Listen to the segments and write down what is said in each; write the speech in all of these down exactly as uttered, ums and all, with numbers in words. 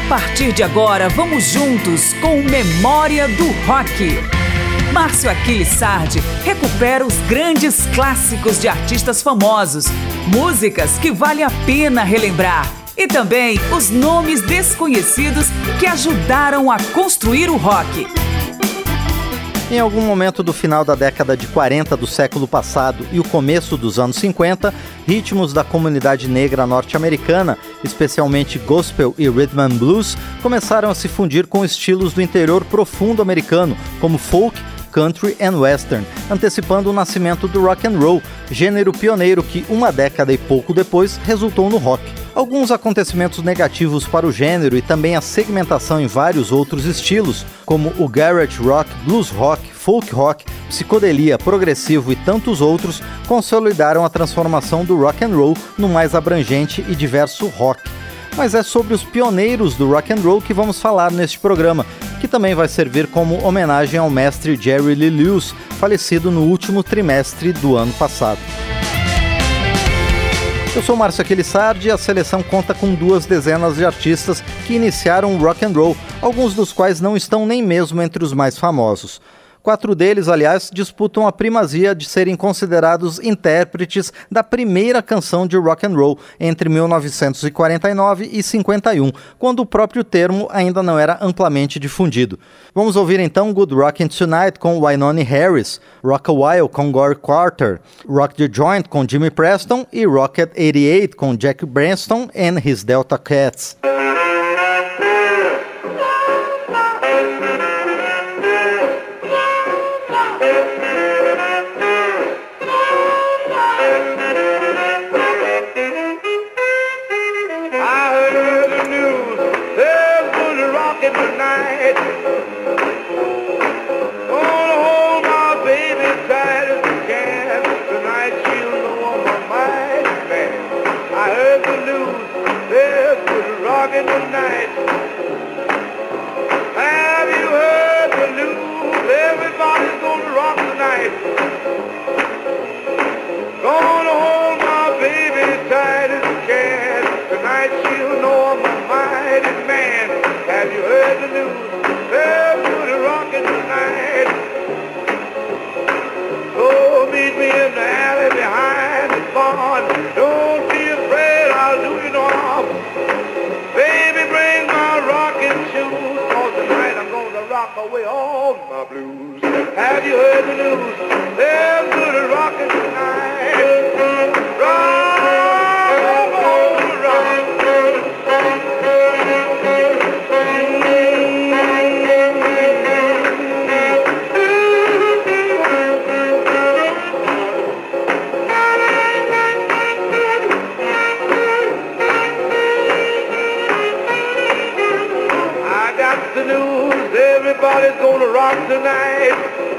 partir de agora, vamos juntos com Memória do Rock. Márcio Aquiles Sardi recupera os grandes clássicos de artistas famosos, músicas que vale a pena relembrar e também os nomes desconhecidos que ajudaram a construir o rock. Em algum momento do final da década de quarenta do século passado e o começo dos anos cinquenta, ritmos da comunidade negra norte-americana, especialmente gospel e rhythm and blues, começaram a se fundir com estilos do interior profundo americano, como folk, country and western, antecipando o nascimento do rock and roll, gênero pioneiro que, uma década e pouco depois, resultou no rock. Alguns acontecimentos negativos para o gênero e também a segmentação em vários outros estilos, como o garage rock, blues rock, folk rock, psicodelia, progressivo e tantos outros, consolidaram a transformação do rock and roll no mais abrangente e diverso rock. Mas é sobre os pioneiros do rock and roll que vamos falar neste programa, que também vai servir como homenagem ao mestre Jerry Lee Lewis, falecido no último trimestre do ano passado. Eu sou Márcio Aquiles Sardi e a seleção conta com duas dezenas de artistas que iniciaram o rock and roll, alguns dos quais não estão nem mesmo entre os mais famosos. Quatro deles, aliás, disputam a primazia de serem considerados intérpretes da primeira canção de rock and roll entre mil novecentos e quarenta e nove e cinquenta e um, quando o próprio termo ainda não era amplamente difundido. Vamos ouvir então Good Rockin' Tonight com Wynonie Harris, Rock a While com Gore Carter, Rock the Joint com Jimmy Preston e Rocket oitenta e oito com Jack Branston and his Delta Cats. Tonight. Have you heard the news? Everybody's gonna rock tonight. Gonna hold my baby tight as a can. Tonight she'll know I'm a mighty man. Have you heard the news? Everybody's rocking tonight. So meet me in the alley behind the barn. Don't be afraid, I'll do you no harm. Baby, bring my rocking shoes, 'cause tonight I'm gonna rock away all my blues. Have you heard the news? There's good rocking tonight. Rock, oh, rock. Everybody's gonna rock tonight.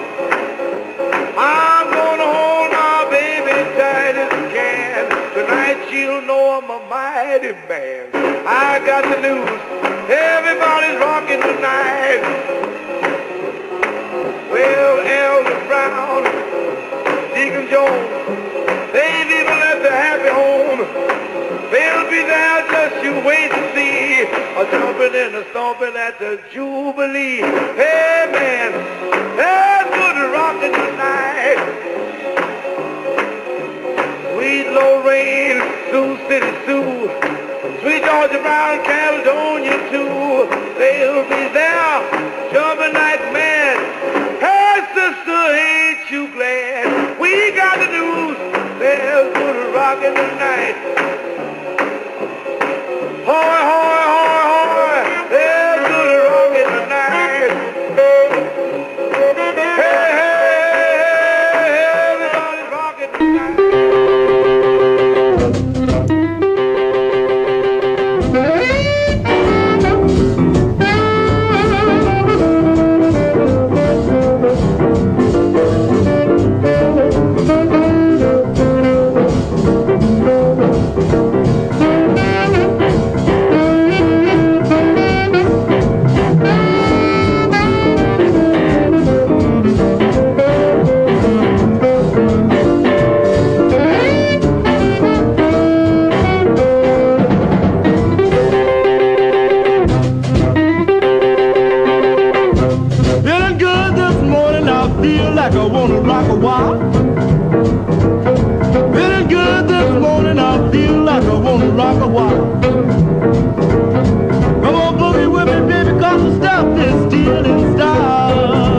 I'm gonna hold my baby tight as I can. Tonight she'll know I'm a mighty man. I got the news. Everybody's rocking tonight. Well, Elder Brown, Deacon Jones, they've even left a happy home. They'll be there, just you wait to see. A jumping and a stomping at the Jubilee. Hey man, there's good rockin' tonight. Sweet Lorraine, Sioux City Sue, Sweet Georgia Brown, Caledonia too. They'll be there, jumping like mad. Hey sister, ain't you glad? We got the news, there's good rockin' tonight. Hoy, hoy, hoy, hoy, there's good rockin' tonight. Hey, hey, hey, everybody's rockin' tonight. while. Come on, boogie with me, baby, cause the stuff is still in style.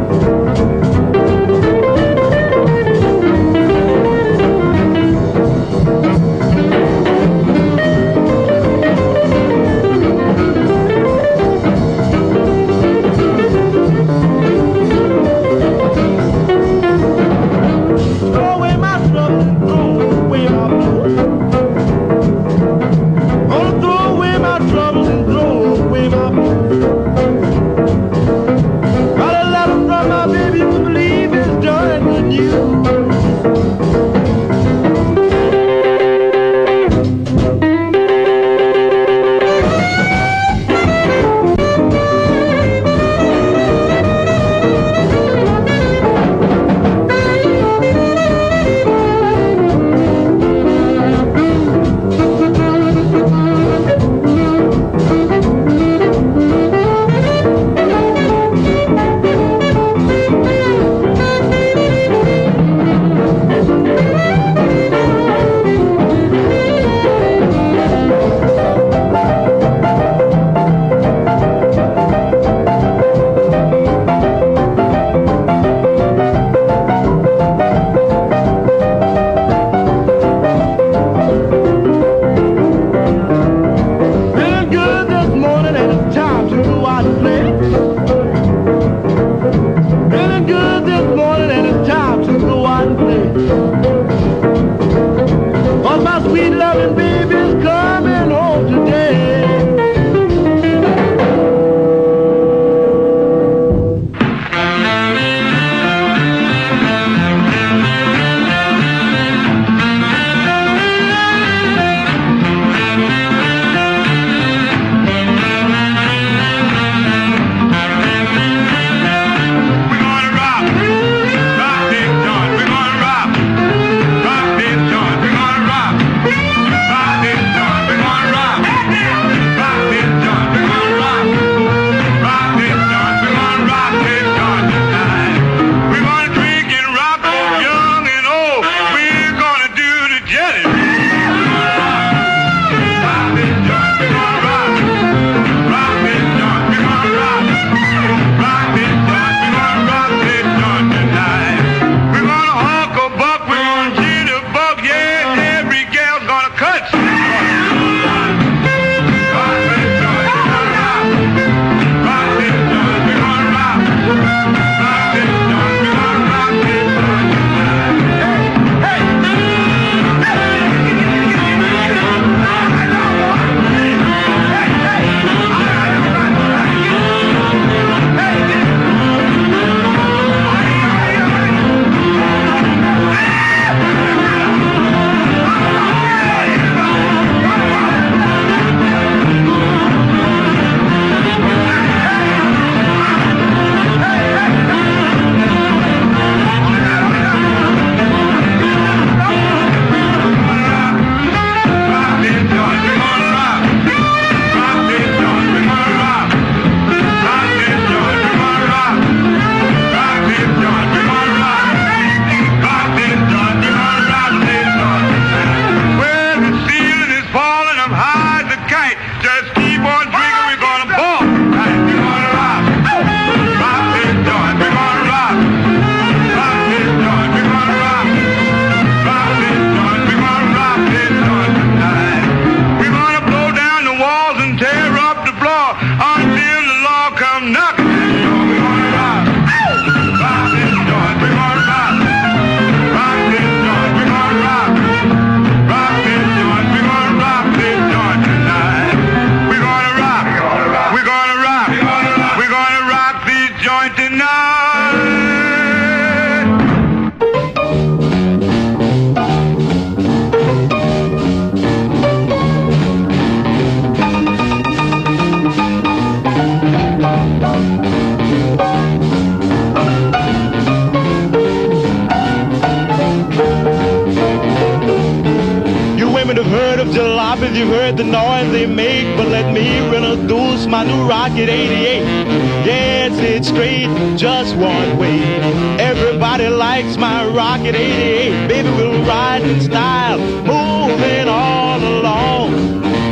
You've heard the noise they make, but let me introduce my new Rocket eighty-eight. Yes, it's straight, just one way. Everybody likes my Rocket eighty-eight. Baby, we'll ride in style, moving all along.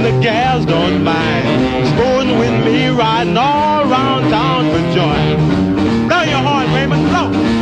and the gals don't mind. Sporting with me, riding all around town for joy. Blow your horn, Raymond, blow.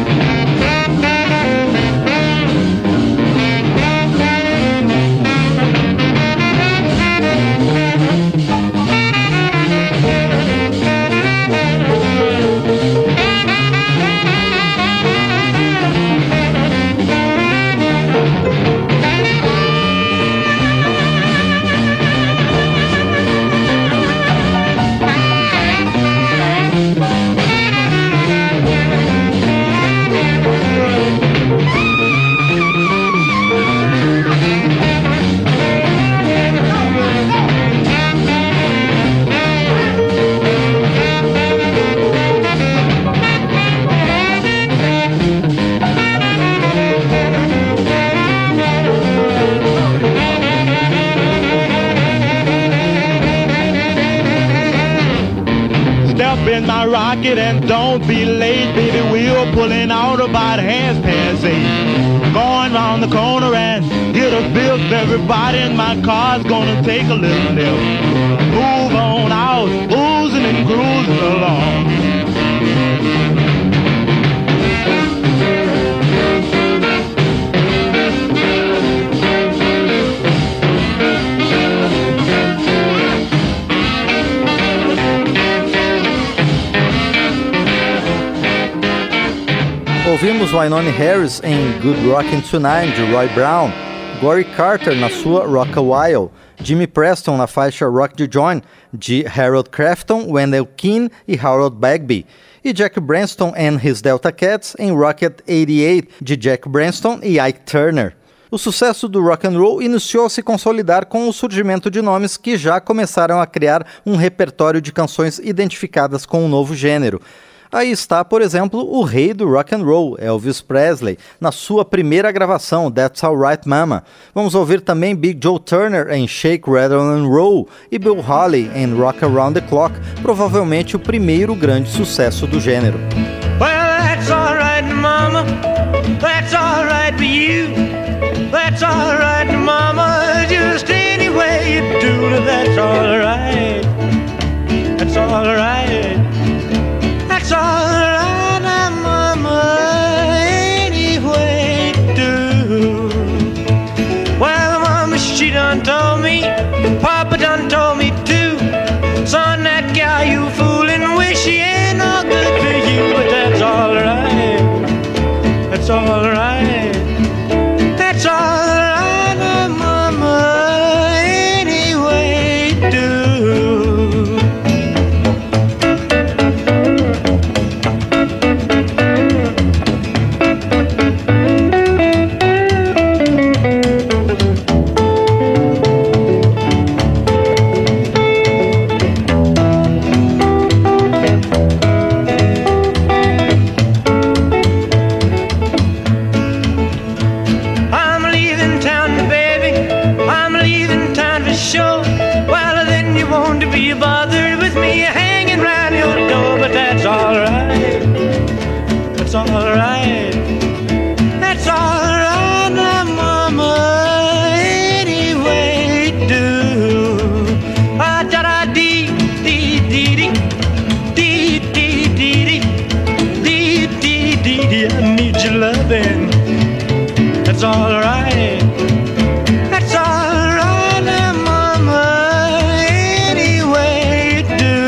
In my rocket and don't be late, baby. We're pulling out about half past eight. Going round the corner and hit a bill. Everybody in my car's gonna take a little nip. Move on out, oozing and cruising along. Ouvimos Wynonie Harris em Good Rockin' Tonight, de Roy Brown, Gory Carter na sua Rock a While, Jimmy Preston na faixa Rock the Joint, de Harold Crafton, Wendell Keane e Harold Bagby, e Jack Branston and His Delta Cats em Rocket eighty-eight, de Jack Branston e Ike Turner. O sucesso do rock and roll iniciou a se consolidar com o surgimento de nomes que já começaram a criar um repertório de canções identificadas com o novo gênero. Aí está, por exemplo, o rei do rock and roll, Elvis Presley, na sua primeira gravação, That's Alright Mama. Vamos ouvir também Big Joe Turner em Shake, Rattle and Roll e Bill Haley em Rock Around the Clock, provavelmente o primeiro grande sucesso do gênero. Well, that's alright, mama. That's alright for you. That's alright, mama. Just any way you do it, that's alright. That's alright. That's alright, mama, any way you do. Well, mama, she done told me, papa done told me too. Son, that gal you foolin' with, she ain't no good for you. But that's alright, that's alright. That's alright, mama, any way you do. That's alright, that's alright, that's alright, mama, any way you do. Ah, da da dee dee dee dee dee dee dee dee dee dee dee. I need your loving. That's alright, that's alright, mama, any way you do.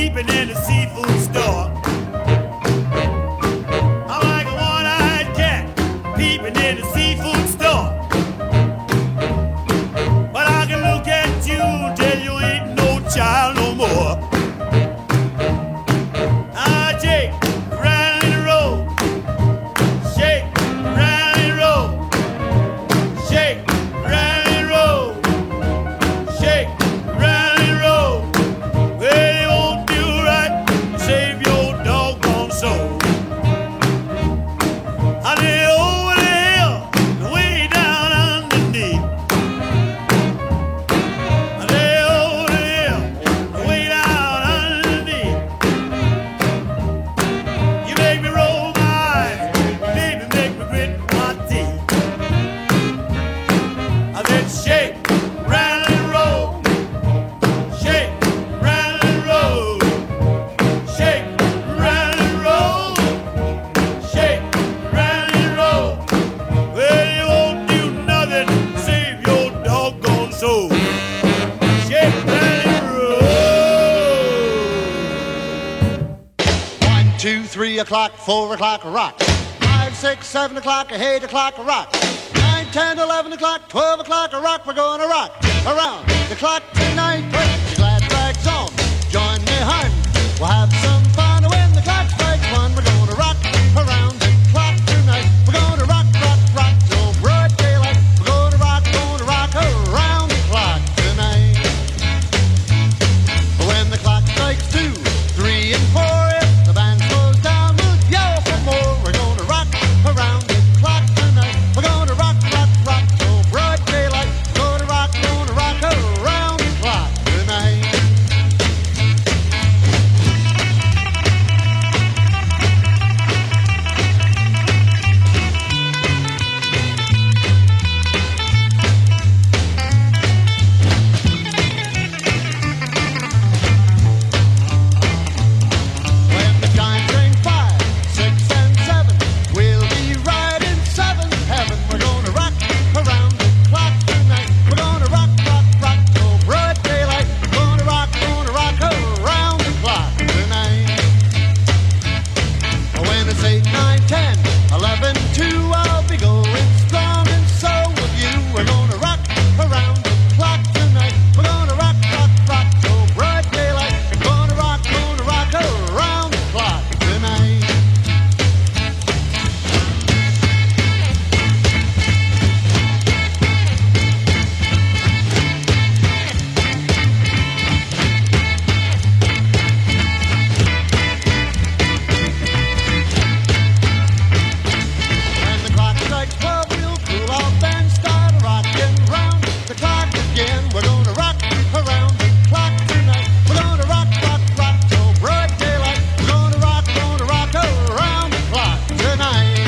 peeping in the seafood store. I like a one-eyed cat peeping in the seafood store. But I can look at you and tell you ain't no child no more. Ah, Jake, rattle and roll. Shake, rattle and roll. Shake, rattle and roll. Shake, rattle and roll. Well, you won't do right, save your doggone soul. I lay over the hill, way down underneath. I lay over the hill, way down underneath. You make me roll my eyes, baby, make me grit my teeth. I said shake, rattle and roll. Shake, rattle and roll. Shake, rattle and roll. Shake, rattle and roll. Well, you won't do nothing, save your doggone soul. Shake, rattle and roll. One, two, three o'clock, four o'clock, rock. Five, six, seven o'clock, eight o'clock, rock. Nine, ten, eleven o'clock, twelve o'clock, rock. We're going to rock around the clock tonight. Put your glad rags on, join me, hun. We'll have some fun when the clock strikes one. We're going to rock around the clock tonight. We're going to rock, rock, rock till broad daylight. We're going to rock, going to rock around the clock tonight. When the clock strikes two, three, and four, if the band slows down, we'll yell for more. We're going to rock around the clock tonight. We're going to rock, rock, rock till broad daylight. We're going to rock, going to rock around the clock tonight. When the chimes ring five, six, and seven, we'll be right in seventh heaven. We're gonna rock around the clock tonight. We're gonna rock, rock, rock till broad daylight. We're gonna rock, gonna rock around the clock tonight. When it's eight, nine, ten, eleven, two, I'll be going strong, and so will you. We're gonna rock around the clock tonight. We're gonna rock, rock, rock till broad daylight. We're gonna rock, gonna rock around the clock tonight. When the clock strikes twelve, we'll cool off and start rocking round the clock again. We're gonna rock around the clock tonight. We're gonna rock, rock, rock till broad daylight. We're gonna rock, gonna rock around the clock tonight.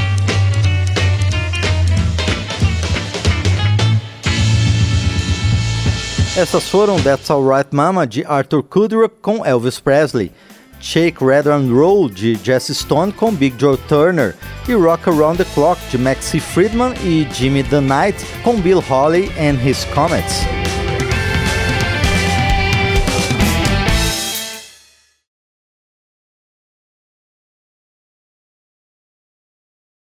Essas foram That's Alright Mama, de Arthur Kudrup com Elvis Presley, Shake, Rattle and Roll, de Jesse Stone com Big Joe Turner, e Rock Around the Clock, de Maxie Friedman e Jimmy the Knight com Bill Haley and His Comets.